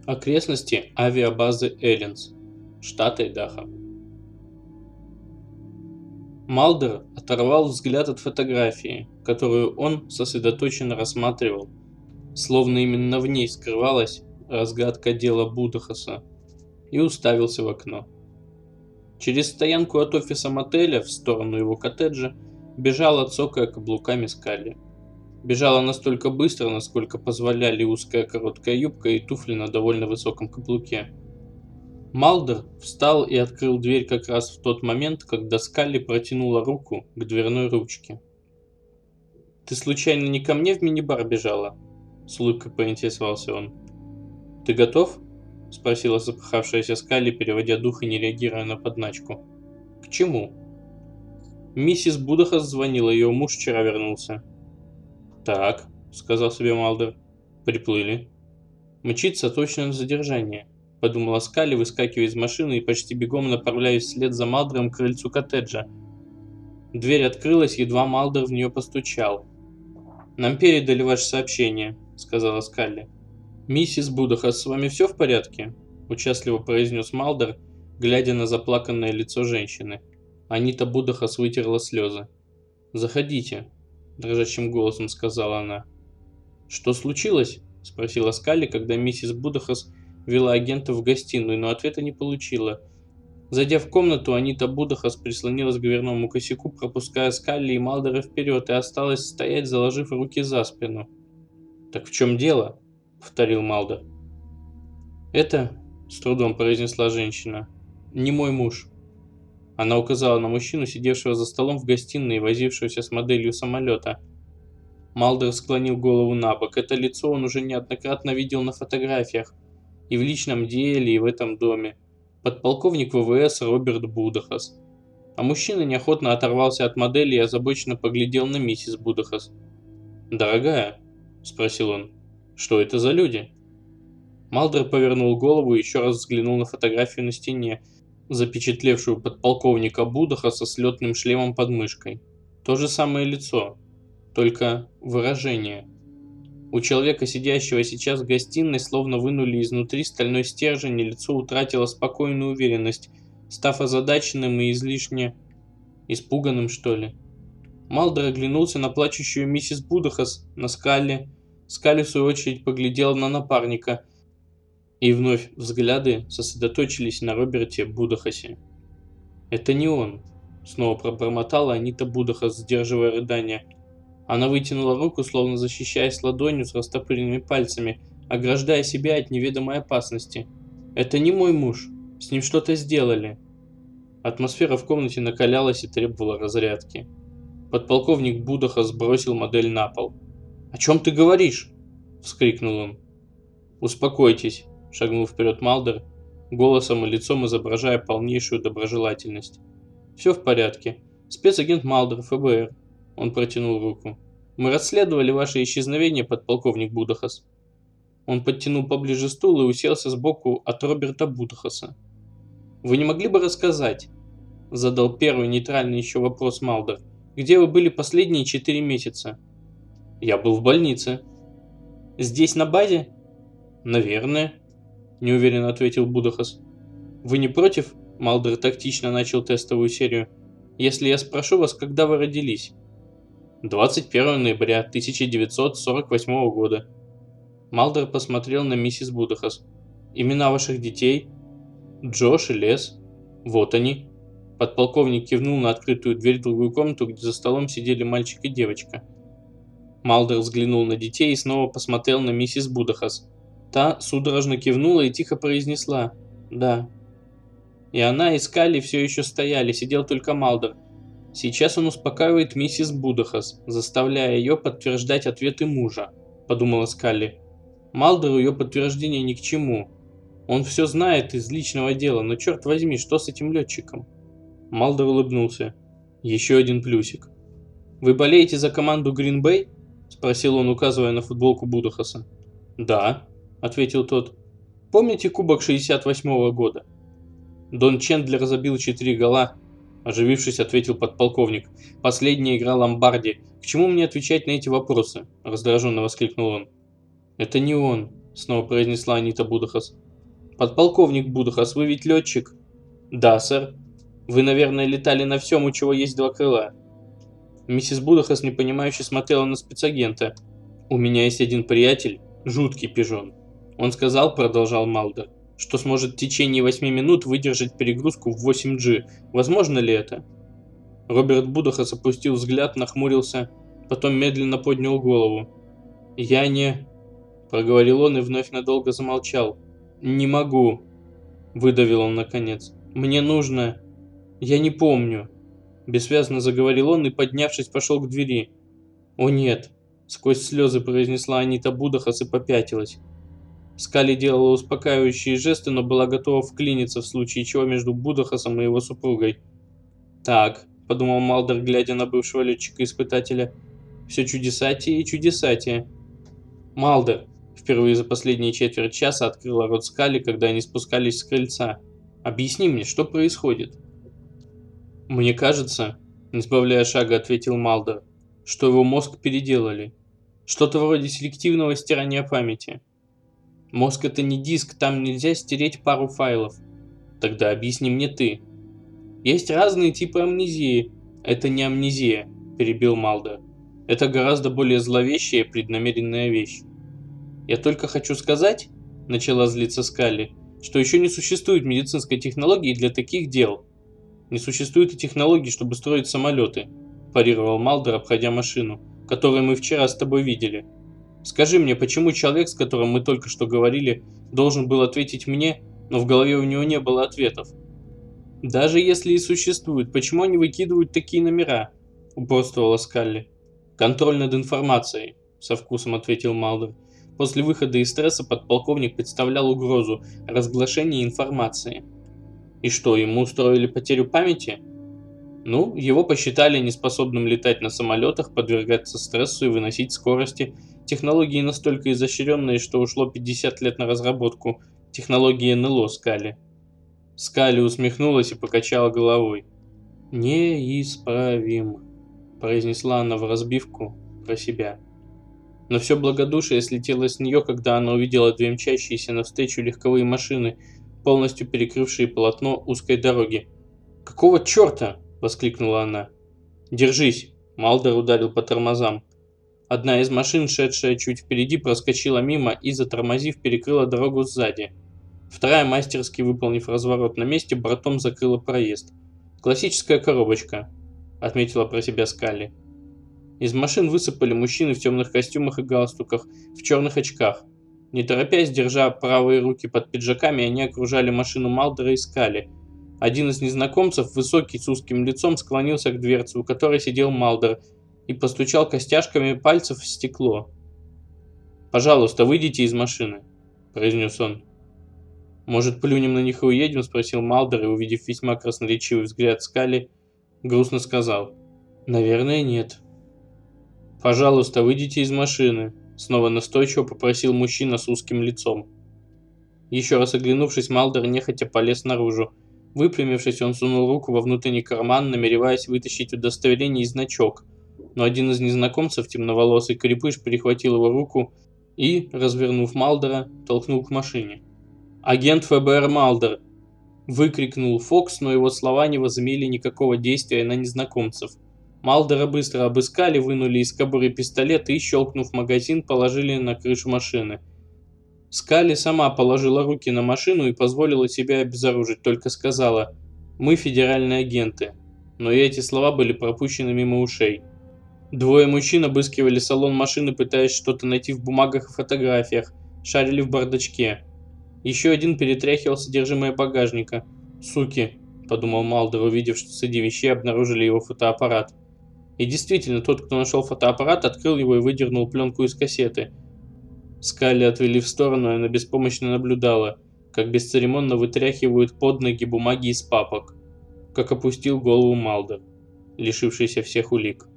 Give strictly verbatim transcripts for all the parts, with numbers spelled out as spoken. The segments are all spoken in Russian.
Окрестности авиабазы Эллинс, штат Айдахо. Малдер оторвал взгляд от фотографии, которую он сосредоточенно рассматривал, словно именно в ней скрывалась разгадка дела Будахаса, и уставился в окно. Через стоянку от офиса мотеля в сторону его коттеджа бежала, цокая каблуками, Скалли. Бежала настолько быстро, насколько позволяли узкая короткая юбка и туфли на довольно высоком каблуке. Малдер встал и открыл дверь как раз в тот момент, когда Скалли протянула руку к дверной ручке. «Ты случайно не ко мне в мини-бар бежала?» – с улыбкой поинтересовался он. «Ты готов?» – спросила запыхавшаяся Скалли, переводя дух и не реагируя на подначку. «К чему?» «Миссис Будахас звонила, ее муж вчера вернулся». «Так», – сказал себе Малдер, – «приплыли». «Мчится точно на задержание», – подумала Скалли, выскакивая из машины и почти бегом направляясь вслед за Малдером к крыльцу коттеджа. Дверь открылась, едва Малдер в нее постучал. «Нам передали ваше сообщение», – сказала Скалли. «Миссис Будахас, с вами все в порядке?» – участливо произнес Малдер, глядя на заплаканное лицо женщины. Анита Будахас вытерла слезы. «Заходите», – дрожащим голосом сказала она. «Что случилось?» – спросила Скалли, когда миссис Будахас вела агента в гостиную, но ответа не получила. Зайдя в комнату, Анита Будахас прислонилась к дверному косяку, пропуская Скалли и Малдера вперед, и осталась стоять, заложив руки за спину. «Так в чем дело?» – повторил Малдер. «Это, – с трудом произнесла женщина, – не мой муж». Она указала на мужчину, сидевшего за столом в гостиной и возившегося с моделью самолета. Малдер склонил голову на бок. Это лицо он уже неоднократно видел на фотографиях, и в личном деле, и в этом доме. Подполковник ВВС Роберт Будахас. А мужчина неохотно оторвался от модели и озабоченно поглядел на миссис Будахас. «Дорогая», – спросил он, – «что это за люди?» Малдер повернул голову и еще раз взглянул на фотографию на стене, запечатлевшую подполковника Будахаса с летным шлемом под мышкой. То же самое лицо, только выражение. У человека, сидящего сейчас в гостиной, словно вынули изнутри стальной стержень, и лицо утратило спокойную уверенность, став озадаченным и излишне испуганным, что ли. Малдер оглянулся на плачущую миссис Будахас, на Скалли. Скалли, в свою очередь, поглядела на напарника, и вновь взгляды сосредоточились на Роберте Будахасе. «Это не он», — снова пробормотала Анита Будахас, сдерживая рыдания. Она вытянула руку, словно защищаясь ладонью с растопыренными пальцами, ограждая себя от неведомой опасности. «Это не мой муж. С ним что-то сделали». Атмосфера в комнате накалялась и требовала разрядки. Подполковник Будахас сбросил модель на пол. «О чем ты говоришь?» – вскрикнул он. «Успокойтесь», – шагнул вперед Малдер, голосом и лицом изображая полнейшую доброжелательность. «Все в порядке. Спецагент Малдер, ФБР». Он протянул руку. «Мы расследовали ваше исчезновение, подполковник Будахас». Он подтянул поближе стул и уселся сбоку от Роберта Будахаса. «Вы не могли бы рассказать?» – задал первый нейтральный еще вопрос Малдер. «Где вы были последние четыре месяца?» «Я был в больнице». «Здесь, на базе?» «Наверное», – неуверенно ответил Будахас. «Вы не против?» – Малдер тактично начал тестовую серию. «Если я спрошу вас, когда вы родились?» двадцать первого ноября тысяча девятьсот сорок восьмого года. Малдер посмотрел на миссис Будахас. «Имена ваших детей?» «Джош и Лес». «Вот они». Подполковник кивнул на открытую дверь в другую комнату, где за столом сидели мальчик и девочка. Малдер взглянул на детей и снова посмотрел на миссис Будахас. Та судорожно кивнула и тихо произнесла «да». И она и Скалли все еще стояли, сидел только Малдер. Сейчас он успокаивает миссис Будахас, заставляя ее подтверждать ответы мужа, подумала Скалли. Малдеру ее подтверждение ни к чему. Он все знает из личного дела, но черт возьми, что с этим летчиком? Малдер улыбнулся. Еще один плюсик. «Вы болеете за команду Green Bay?» – спросил он, указывая на футболку Будахаса. «Да», – ответил тот. «Помните кубок шестьдесят восьмого года?» Дон Чендлер забил четыре гола. Оживившись, ответил подполковник. «Последняя игра Ломбарди. К чему мне отвечать на эти вопросы?» – раздраженно воскликнул он. «Это не он», снова произнесла Анита Будахас. «Подполковник Будахас, вы ведь летчик?» «Да, сэр. Вы, наверное, летали на всем, у чего есть два крыла». Миссис Будахас непонимающе смотрела на спецагента. «У меня есть один приятель, жуткий пижон. Он сказал, — продолжал Малдер, — что сможет в течение восьми минут выдержать перегрузку в восемь джи. Возможно ли это?» Роберт Будахас опустил взгляд, нахмурился, потом медленно поднял голову. «Я не...» — проговорил он и вновь надолго замолчал. «Не могу», — выдавил он наконец. «Мне нужно... Я не помню». Бессвязно заговорил он и, поднявшись, пошел к двери. «О нет», — сквозь слезы произнесла Анита Будахас и попятилась. Скали делала успокаивающие жесты, но была готова вклиниться в случае чего между Будахасом и его супругой. «Так», — подумал Малдер, глядя на бывшего летчика-испытателя, — «все чудесатие и чудесатие». «Малдер», — впервые за последние четверть часа открыла рот Скали, когда они спускались с крыльца, — «объясни мне, что происходит?» «Мне кажется», — не сбавляя шага, ответил Малдер, — «что его мозг переделали. Что-то вроде селективного стирания памяти. Мозг — это не диск, там нельзя стереть пару файлов. Тогда объясни мне ты». «Есть разные типы амнезии». «Это не амнезия», — перебил Малдер. «Это гораздо более зловещая и преднамеренная вещь». «Я только хочу сказать», — начала злиться Скалли, — «что еще не существует медицинской технологии для таких дел». «Не существует и технологий, чтобы строить самолеты», – парировал Малдер, обходя машину, которую мы вчера с тобой видели. «Скажи мне, почему человек, с которым мы только что говорили, должен был ответить мне, но в голове у него не было ответов?» «Даже если и существуют, почему они выкидывают такие номера?» – упорствовала Скалли. «Контроль над информацией», – со вкусом ответил Малдер. После выхода из стресса подполковник представлял угрозу разглашения информации. «И что, ему устроили потерю памяти?» «Ну, его посчитали неспособным летать на самолетах, подвергаться стрессу и выносить скорости. Технологии настолько изощренные, что ушло пятьдесят лет на разработку. Технологии эн эл о Скали». Скали усмехнулась и покачала головой. «Неисправим», – произнесла она в разбивку про себя. Но все благодушие слетело с нее, когда она увидела две мчащиеся навстречу легковые машины, полностью перекрывшие полотно узкой дороги. «Какого черта?» – воскликнула она. «Держись!» – Малдер ударил по тормозам. Одна из машин, шедшая чуть впереди, проскочила мимо и, затормозив, перекрыла дорогу сзади. Вторая, мастерски выполнив разворот на месте, бортом закрыла проезд. «Классическая коробочка», – отметила про себя Скалли. Из машин высыпали мужчины в темных костюмах и галстуках, в черных очках. Не торопясь, держа правые руки под пиджаками, они окружали машину Малдера и Скали. Один из незнакомцев, высокий, с узким лицом, склонился к дверце, у которой сидел Малдер, и постучал костяшками пальцев в стекло. «Пожалуйста, выйдите из машины», – произнес он. «Может, плюнем на них и уедем?» – спросил Малдер, и, увидев весьма красноречивый взгляд Скали, грустно сказал: «Наверное, нет». «Пожалуйста, выйдите из машины», – снова настойчиво попросил мужчина с узким лицом. Еще раз оглянувшись, Малдер нехотя полез наружу. Выпрямившись, он сунул руку во внутренний карман, намереваясь вытащить удостоверение и значок, но один из незнакомцев, темноволосый крепыш, перехватил его руку и, развернув Малдера, толкнул к машине. «Агент эф бэ эр Малдер!» – выкрикнул Фокс, но его слова не возымели никакого действия на незнакомцев. Малдера быстро обыскали, вынули из кобуры пистолет и, щелкнув магазин, положили на крышу машины. Скали сама положила руки на машину и позволила себя обезоружить, только сказала: «Мы федеральные агенты». Но и эти слова были пропущены мимо ушей. Двое мужчин обыскивали салон машины, пытаясь что-то найти в бумагах и фотографиях, шарили в бардачке. Еще один перетряхивал содержимое багажника. «Суки», – подумал Малдер, увидев, что среди вещей обнаружили его фотоаппарат. И действительно, тот, кто нашел фотоаппарат, открыл его и выдернул пленку из кассеты. Скалли отвели в сторону, и она беспомощно наблюдала, как бесцеремонно вытряхивают под ноги бумаги из папок, как опустил голову Малдер, лишившийся всех улик.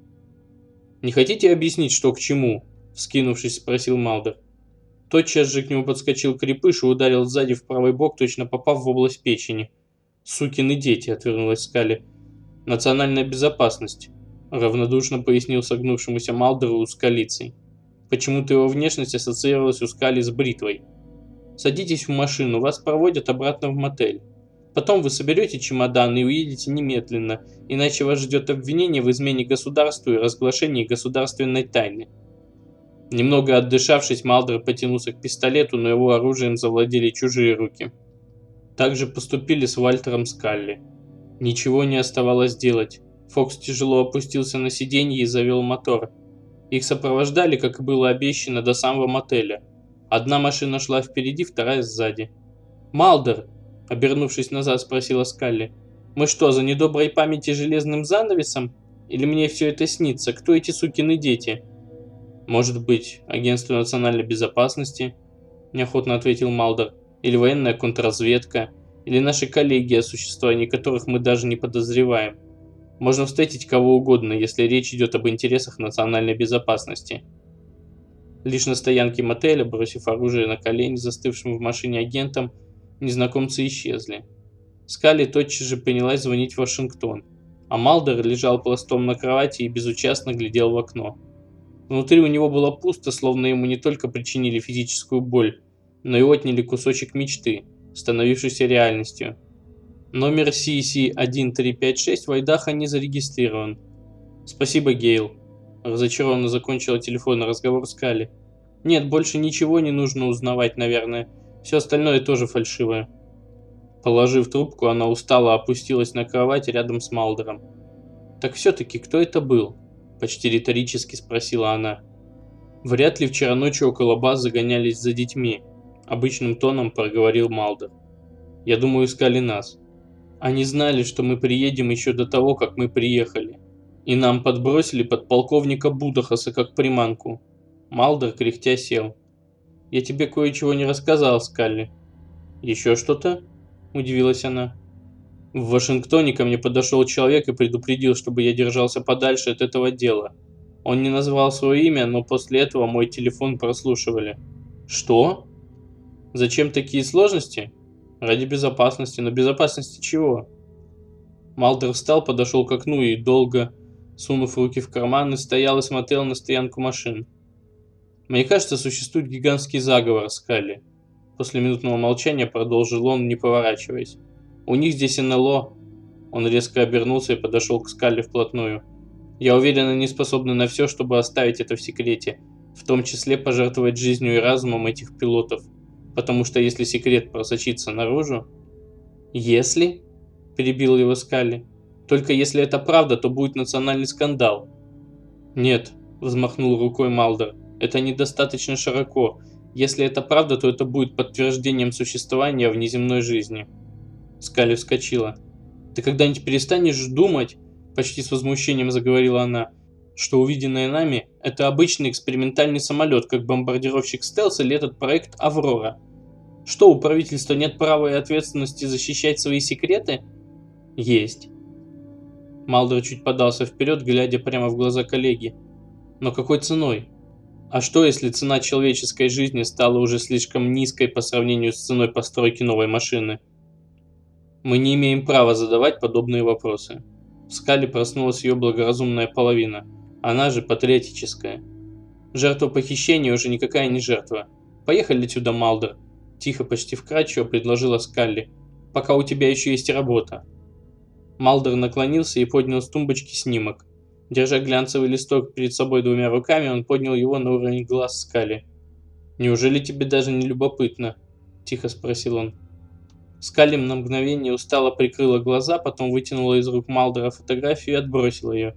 «Не хотите объяснить, что к чему?» – вскинувшись, спросил Малдер. Тотчас же к нему подскочил крепыш и ударил сзади в правый бок, точно попав в область печени. «Сукины дети», – отвернулась Скалли. «Национальная безопасность», – равнодушно пояснил согнувшемуся Малдеру узколицей. Почему-то его внешность ассоциировалась у Скалли с бритвой. Садитесь в машину, вас проводят обратно в мотель. Потом вы соберете чемодан и уедете немедленно, иначе вас ждет обвинение в измене государству и разглашении государственной тайны». Немного отдышавшись, Малдер потянулся к пистолету, но его оружием завладели чужие руки. Так же поступили с Вальтером Скалли. Ничего не оставалось делать. Фокс тяжело опустился на сиденье и завел мотор. Их сопровождали, как и было обещано, до самого мотеля. Одна машина шла впереди, вторая сзади. «Малдер!» – обернувшись назад, спросила Скалли. «Мы что, за недоброй памяти железным занавесом? Или мне все это снится? Кто эти сукины дети?» «Может быть, агентство национальной безопасности?» – неохотно ответил Малдер. «Или военная контрразведка? Или наши коллеги, о существовании которых мы даже не подозреваем? Можно встретить кого угодно, если речь идет об интересах национальной безопасности». Лишь на стоянке мотеля, бросив оружие на колени застывшим в машине агентам, незнакомцы исчезли. Скалли тотчас же принялась звонить в Вашингтон, а Малдер лежал пластом на кровати и безучастно глядел в окно. Внутри у него было пусто, словно ему не только причинили физическую боль, но и отняли кусочек мечты, становившейся реальностью. Номер Си Си один три пять шесть в Айдахо не зарегистрирован. «Спасибо, Гейл», – разочарованно закончила телефонный разговор Скалли. «Нет, больше ничего не нужно узнавать, наверное. Все остальное тоже фальшивое». Положив трубку, она устало опустилась на кровать рядом с Малдером. «Так все-таки кто это был?» – почти риторически спросила она. «Вряд ли вчера ночью около базы гонялись за детьми», – обычным тоном проговорил Малдер. «Я думаю, искали нас. Они знали, что мы приедем еще до того, как мы приехали. И нам подбросили подполковника Будахаса как приманку». Малдер кряхтя сел. «Я тебе кое-чего не рассказал, Скалли». «Еще что-то?» – удивилась она. «В Вашингтоне ко мне подошел человек и предупредил, чтобы я держался подальше от этого дела. Он не назвал свое имя, но после этого мой телефон прослушивали». «Что? Зачем такие сложности?» «Ради безопасности. Но безопасности чего?» Малдер встал, подошел к окну и долго, сунув руки в карманы, стоял и смотрел на стоянку машин. «Мне кажется, существует гигантский заговор, Скалли». После минутного молчания продолжил он, не поворачиваясь. «У них здесь эн эл о». Он резко обернулся и подошел к Скалли вплотную. «Я уверен, они способны на все, чтобы оставить это в секрете, в том числе пожертвовать жизнью и разумом этих пилотов. Потому что если секрет просочится наружу...» «Если?» – перебил его Скалли. «Только если это правда, то будет национальный скандал». «Нет», – взмахнул рукой Малдер, – «это недостаточно широко. Если это правда, то это будет подтверждением существования внеземной жизни». Скалли вскочила. «Ты когда-нибудь перестанешь думать?» – почти с возмущением заговорила она. «Что увиденное нами – это обычный экспериментальный самолет, как бомбардировщик стелс или этот проект «Аврора». Что, у правительства нет права и ответственности защищать свои секреты?» «Есть». Малдер чуть подался вперед, глядя прямо в глаза коллеги. «Но какой ценой? А что, если цена человеческой жизни стала уже слишком низкой по сравнению с ценой постройки новой машины?» «Мы не имеем права задавать подобные вопросы». В Скалли проснулась ее благоразумная половина, она же патриотическая. «Жертва похищения уже никакая не жертва. Поехали отсюда, Малдер», – тихо, почти вкрадчиво предложила Скалли, – «пока у тебя еще есть работа». Малдер наклонился и поднял с тумбочки снимок. Держа глянцевый листок перед собой двумя руками, он поднял его на уровень глаз Скалли. «Неужели тебе даже не любопытно?» – тихо спросил он. Скалли на мгновение устало прикрыла глаза, потом вытянула из рук Малдера фотографию и отбросила ее.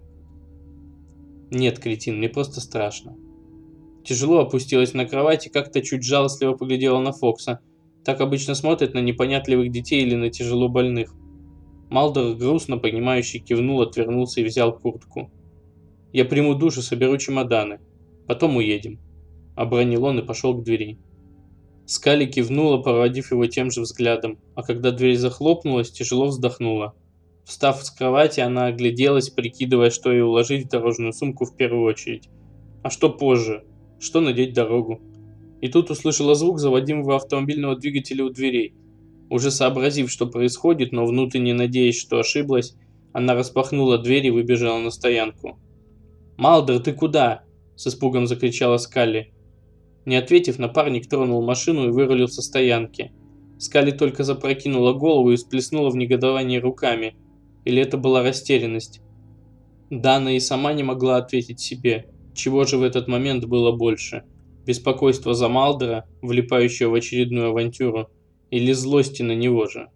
«Нет, кретин, мне просто страшно». Тяжело опустилась на кровать и как-то чуть жалостливо поглядела на Фокса. Так обычно смотрят на непонятливых детей или на тяжело больных. Малдер грустно, понимающе кивнул, отвернулся и взял куртку. «Я приму душ и соберу чемоданы. Потом уедем», – обронил он и пошел к двери. Скалли кивнула, проводив его тем же взглядом, а когда дверь захлопнулась, тяжело вздохнула. Встав с кровати, она огляделась, прикидывая, что ей уложить в дорожную сумку в первую очередь. А что позже? Что надеть дорогу? И тут услышала звук заводимого автомобильного двигателя у дверей. Уже сообразив, что происходит, но внутренне надеясь, что ошиблась, она распахнула дверь и выбежала на стоянку. «Малдер, ты куда?» – с испугом закричала Скалли. Не ответив, напарник тронул машину и вырулил со стоянки. Скали только запрокинула голову и всплеснула в негодовании руками. Или это была растерянность? Дана и сама не могла ответить себе, чего же в этот момент было больше. Беспокойство за Малдера, влипающего в очередную авантюру, или злости на него же.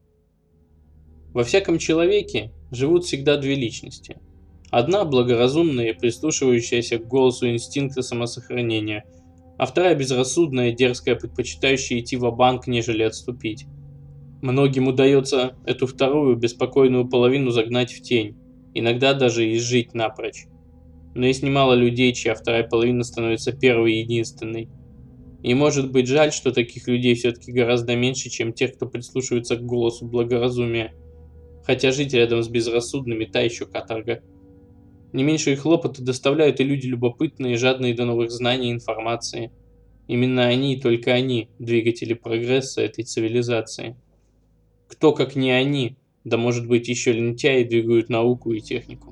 Во всяком человеке живут всегда две личности. Одна благоразумная и прислушивающаяся к голосу инстинкта самосохранения, а вторая безрассудная и дерзкая, предпочитающая идти ва-банк, нежели отступить. Многим удается эту вторую, беспокойную половину загнать в тень, иногда даже изжить напрочь. Но есть немало людей, чья вторая половина становится первой и единственной. И может быть жаль, что таких людей все-таки гораздо меньше, чем тех, кто прислушивается к голосу благоразумия. Хотя жить рядом с безрассудными – та еще каторга. Не меньшие хлопоты доставляют и люди любопытные, жадные до новых знаний и информации. Именно они и только они – двигатели прогресса этой цивилизации. Кто, как не они, да может быть еще лентяи, двигают науку и технику.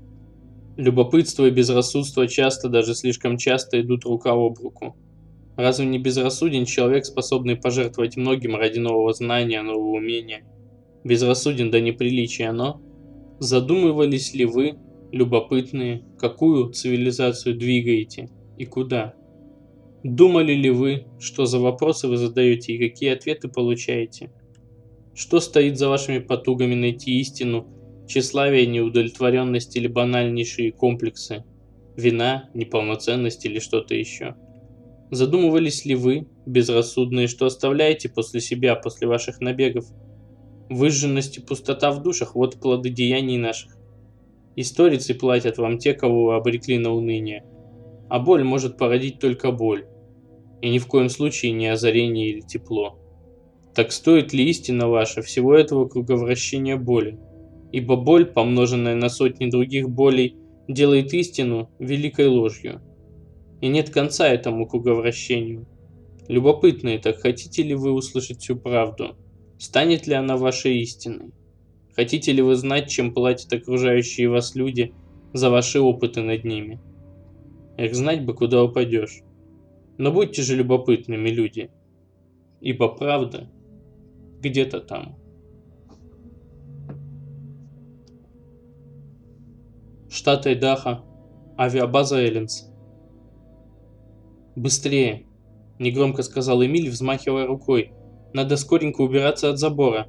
Любопытство и безрассудство часто, даже слишком часто, идут рука об руку. Разве не безрассуден человек, способный пожертвовать многим ради нового знания, нового умения? Безрассуден до неприличия, но... Задумывались ли вы, любопытные, какую цивилизацию двигаете и куда? Думали ли вы, что за вопросы вы задаете и какие ответы получаете? Что стоит за вашими потугами найти истину, тщеславие, неудовлетворенность или банальнейшие комплексы, вина, неполноценность или что-то еще? Задумывались ли вы, безрассудные, что оставляете после себя, после ваших набегов? Выжженность и пустота в душах – вот плоды деяний наших. Историцы платят вам те, кого вы обрекли на уныние. А боль может породить только боль. И ни в коем случае не озарение или тепло. Так стоит ли истина ваша всего этого круговращения боли? Ибо боль, помноженная на сотни других болей, делает истину великой ложью. И нет конца этому круговращению. Любопытные, так хотите ли вы услышать всю правду? Станет ли она вашей истиной? Хотите ли вы знать, чем платят окружающие вас люди за ваши опыты над ними? Эх, знать бы, куда упадешь. Но будьте же любопытными, люди, ибо правда где-то там. Штат Айдахо, авиабаза Эллинс. «Быстрее!» – негромко сказал Эмиль, взмахивая рукой. «Надо скоренько убираться от забора».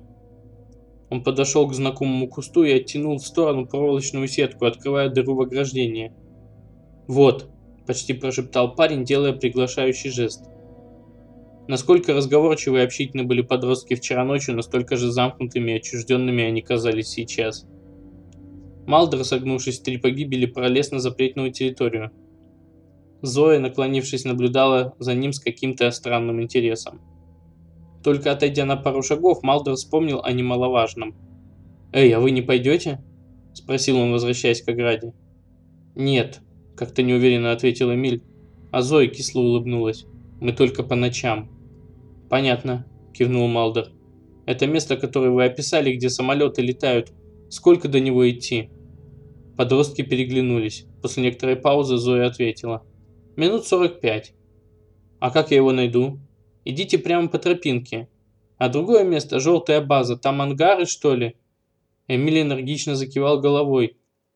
Он подошел к знакомому кусту и оттянул в сторону проволочную сетку, открывая дыру в ограждении. «Вот», – почти прошептал парень, делая приглашающий жест. Насколько разговорчивы и общительны были подростки вчера ночью, настолько же замкнутыми и отчужденными они казались сейчас. Малдер, согнувшись в три погибели, пролез на запретную территорию. Зоя, наклонившись, наблюдала за ним с каким-то странным интересом. Только отойдя на пару шагов, Малдер вспомнил о немаловажном. «Эй, а вы не пойдете?» – спросил он, возвращаясь к ограде. «Нет», – как-то неуверенно ответил Эмиль, а Зоя кисло улыбнулась. «Мы только по ночам». «Понятно», – кивнул Малдер. «Это место, которое вы описали, где самолеты летают. Сколько до него идти?» Подростки переглянулись. После некоторой паузы Зоя ответила. «Минут сорок пять». «А как я его найду?» «Идите прямо по тропинке. А другое место – желтая база. Там ангары, что ли?» Эмиль энергично закивал головой.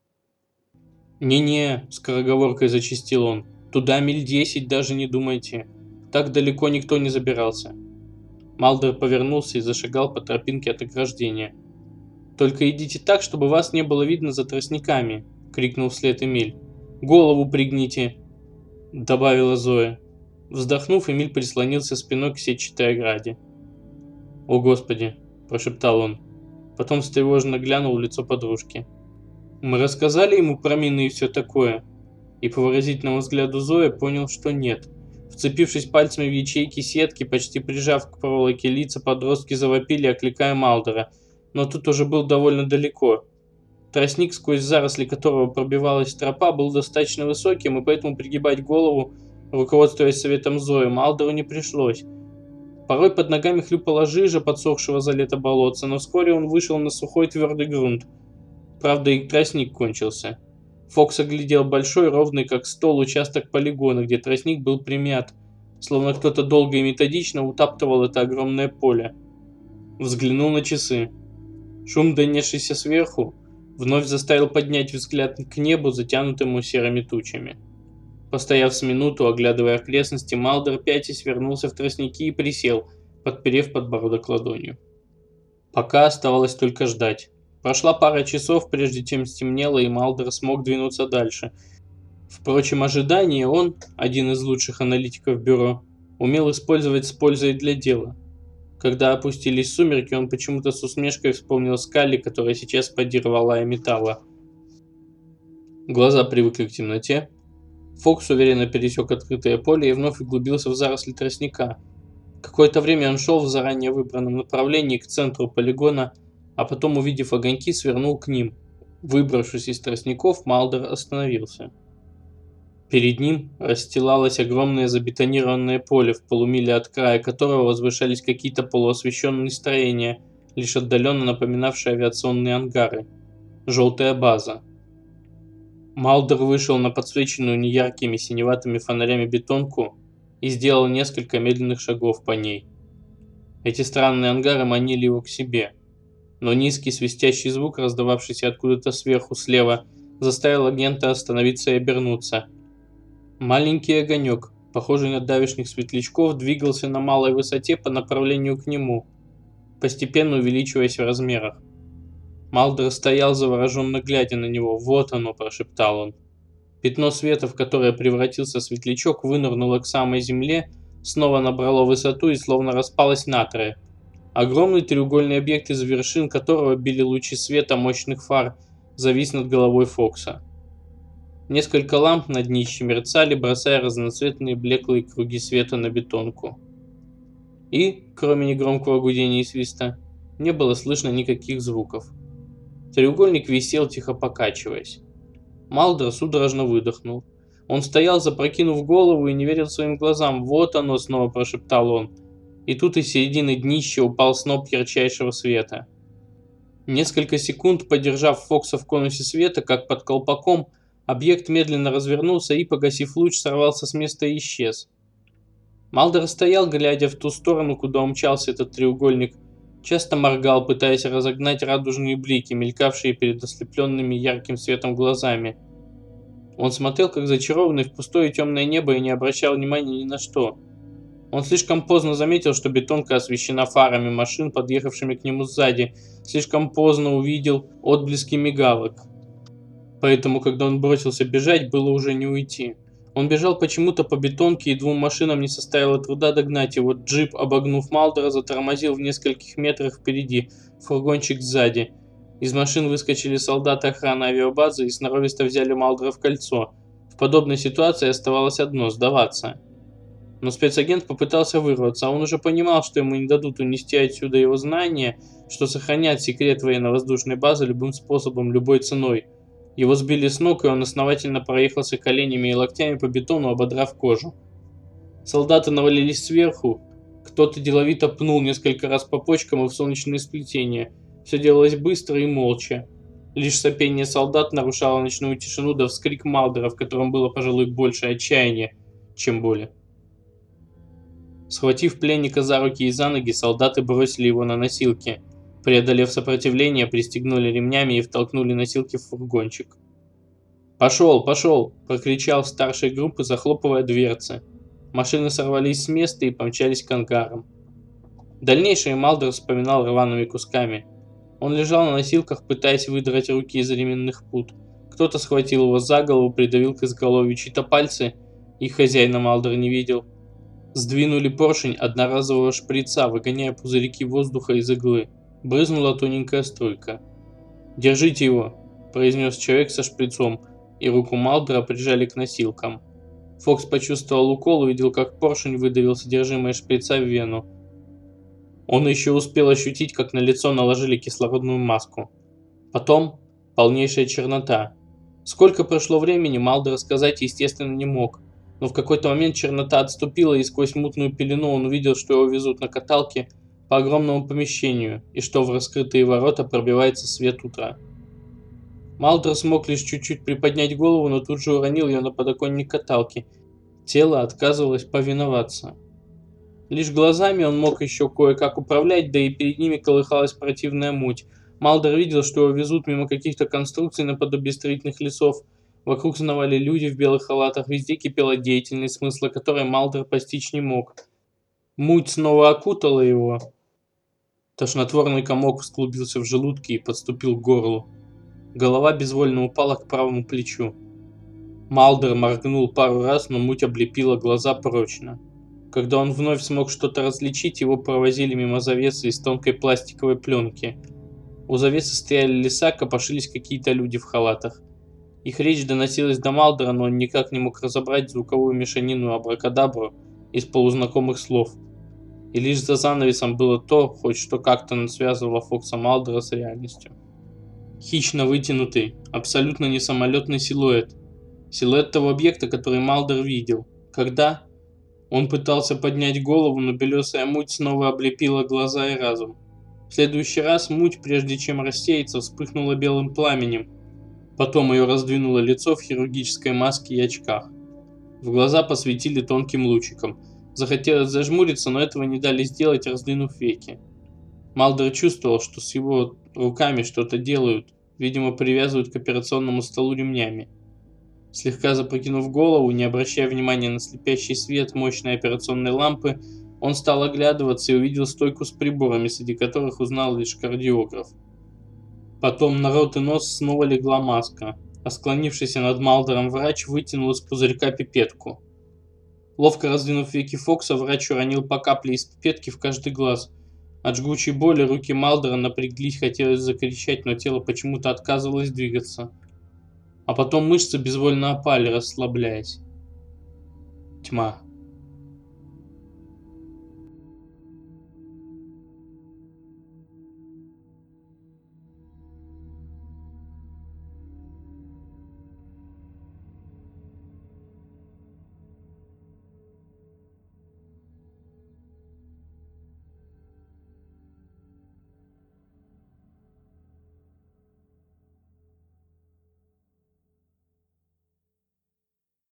«Не-не», – скороговоркой зачастил он. «Туда миль десять, даже не думайте. Так далеко никто не забирался». Малдер повернулся и зашагал по тропинке от ограждения. «Только идите так, чтобы вас не было видно за тростниками», – крикнул вслед Эмиль. «Голову пригните», – добавила Зоя. Вздохнув, Эмиль прислонился спиной к сетчатой ограде. «О, Господи!» – прошептал он. Потом встревоженно глянул в лицо подружки. «Мы рассказали ему про мины и все такое?» И по выразительному взгляду Зои понял, что нет. Вцепившись пальцами в ячейки сетки, почти прижав к проволоке лица, подростки завопили, окликая Малдера. Но тут уже был довольно далеко. Тростник, сквозь заросли которого пробивалась тропа, был достаточно высоким, и поэтому пригибать голову, руководствуясь советом Зои, Малдеру не пришлось. Порой под ногами хлюпала жижа подсохшего за лето болотца, но вскоре он вышел на сухой твердый грунт. Правда, и тростник кончился. Фокс оглядел большой, ровный как стол, участок полигона, где тростник был примят, словно кто-то долго и методично утаптывал это огромное поле. Взглянул на часы. Шум, донесшийся сверху, вновь заставил поднять взгляд к небу, затянутому серыми тучами. Постояв с минуту, оглядывая окрестности, Малдер пятясь вернулся в тростники и присел, подперев подбородок ладонью. Пока оставалось только ждать. Прошла пара часов, прежде чем стемнело, и Малдер смог двинуться дальше. Впрочем, ожидание он, один из лучших аналитиков бюро, умел использовать с пользой для дела. Когда опустились сумерки, он почему-то с усмешкой вспомнил Скалли, которая сейчас подирвала лая металла. Глаза привыкли к темноте. Фокс уверенно пересек открытое поле и вновь углубился в заросли тростника. Какое-то время он шел в заранее выбранном направлении к центру полигона, а потом, увидев огоньки, свернул к ним. Выбравшись из тростников, Малдер остановился. Перед ним расстилалось огромное забетонированное поле, в полумиле от края которого возвышались какие-то полуосвещенные строения, лишь отдаленно напоминавшие авиационные ангары. Желтая база. Малдер вышел на подсвеченную неяркими синеватыми фонарями бетонку и сделал несколько медленных шагов по ней. Эти странные ангары манили его к себе, но низкий свистящий звук, раздававшийся откуда-то сверху слева, заставил агента остановиться и обернуться. Маленький огонек, похожий на давешних светлячков, двигался на малой высоте по направлению к нему, постепенно увеличиваясь в размерах. Малдер стоял, завороженно глядя на него. «Вот оно», – прошептал он. Пятно света, в которое превратился светлячок, вынырнуло к самой земле, снова набрало высоту и словно распалось натрое. Огромный треугольный объект, из вершин которого били лучи света мощных фар, завис над головой Фокса. Несколько ламп на днище мерцали, бросая разноцветные блеклые круги света на бетонку. И, кроме негромкого гудения и свиста, не было слышно никаких звуков. Треугольник висел, тихо покачиваясь. Малдер судорожно выдохнул. Он стоял, запрокинув голову, и не верил своим глазам. «Вот оно!» — снова прошептал он. И тут из середины днища упал сноп ярчайшего света. Несколько секунд, подержав Фокса в конусе света, как под колпаком, объект медленно развернулся и, погасив луч, сорвался с места и исчез. Малдер стоял, глядя в ту сторону, куда умчался этот треугольник, часто моргал, пытаясь разогнать радужные блики, мелькавшие перед ослепленными ярким светом глазами. Он смотрел, как зачарованный, в пустое темное небо, и не обращал внимания ни на что. Он слишком поздно заметил, что бетонка освещена фарами машин, подъехавшими к нему сзади, слишком поздно увидел отблески мигалок. Поэтому, когда он бросился бежать, было уже не уйти. Он бежал почему-то по бетонке, и двум машинам не составило труда догнать его. Джип, обогнув Малдера, затормозил в нескольких метрах впереди, фургончик сзади. Из машин выскочили солдаты охраны авиабазы и сноровисто взяли Малдера в кольцо. В подобной ситуации оставалось одно – сдаваться. Но спецагент попытался вырваться, а он уже понимал, что ему не дадут унести отсюда его знания, что сохранят секрет военно-воздушной базы любым способом, любой ценой. Его сбили с ног, и он основательно проехался коленями и локтями по бетону, ободрав кожу. Солдаты навалились сверху, кто-то деловито пнул несколько раз по почкам и в солнечное сплетение. Все делалось быстро и молча. Лишь сопение солдат нарушало ночную тишину, да вскрик Малдера, в котором было, пожалуй, больше отчаяния, чем боли. Схватив пленника за руки и за ноги, солдаты бросили его на носилки. Преодолев сопротивление, пристегнули ремнями и втолкнули носилки в фургончик. «Пошел, пошел!» – прокричал старший группы, захлопывая дверцы. Машины сорвались с места и помчались к ангарам. Дальнейшее Малдер вспоминал рваными кусками. Он лежал на носилках, пытаясь выдрать руки из ременных пут. Кто-то схватил его за голову, придавил к изголовью, чьи-то пальцы, их хозяина Малдер не видел, сдвинули поршень одноразового шприца, выгоняя пузырьки воздуха из иглы. Брызнула тоненькая струйка. «Держите его», – произнес человек со шприцом, и руку Малдера прижали к носилкам. Фокс почувствовал укол, увидел, как поршень выдавил содержимое шприца в вену. Он еще успел ощутить, как на лицо наложили кислородную маску. Потом полнейшая чернота. Сколько прошло времени, Малдер сказать, естественно, не мог. Но в какой-то момент чернота отступила, и сквозь мутную пелену он увидел, что его везут на каталке по огромному помещению, и что в раскрытые ворота пробивается свет утра. Малдер смог лишь чуть-чуть приподнять голову, но тут же уронил ее на подоконник каталки. Тело отказывалось повиноваться. Лишь глазами он мог еще кое-как управлять, да и перед ними колыхалась противная муть. Малдер видел, что его везут мимо каких-то конструкций наподобие строительных лесов. Вокруг сновали люди в белых халатах, везде кипела деятельность, смысла которой Малдер постичь не мог. Муть снова окутала его. Тошнотворный комок всклубился в желудке и подступил к горлу. Голова безвольно упала к правому плечу. Малдер моргнул пару раз, но муть облепила глаза прочно. Когда он вновь смог что-то различить, его провозили мимо завесы из тонкой пластиковой пленки. У завесы стояли леса, копошились какие-то люди в халатах. Их речь доносилась до Малдера, но он никак не мог разобрать звуковую мешанину абракадабру из полузнакомых слов. И лишь за занавесом было то, хоть что как-то связывало Фокса Малдера с реальностью. Хищно вытянутый, абсолютно не самолетный силуэт. Силуэт того объекта, который Малдер видел. Когда? Он пытался поднять голову, но белесая муть снова облепила глаза и разум. В следующий раз муть, прежде чем рассеяться, вспыхнула белым пламенем. Потом ее раздвинуло лицо в хирургической маске и очках. В глаза посветили тонким лучиком. Захотелось зажмуриться, но этого не дали сделать, раздвинув веки. Малдер чувствовал, что с его руками что-то делают, видимо, привязывают к операционному столу ремнями. Слегка запрокинув голову, не обращая внимания на слепящий свет мощной операционной лампы, он стал оглядываться и увидел стойку с приборами, среди которых узнал лишь кардиограф. Потом на рот и нос снова легла маска, а склонившийся над Малдером врач вытянул из пузырька пипетку. Ловко раздвинув веки Фокса, врач уронил по капле из пипетки в каждый глаз. От жгучей боли руки Малдера напряглись, хотелось закричать, но тело почему-то отказывалось двигаться. А потом мышцы безвольно опали, расслабляясь. Тьма.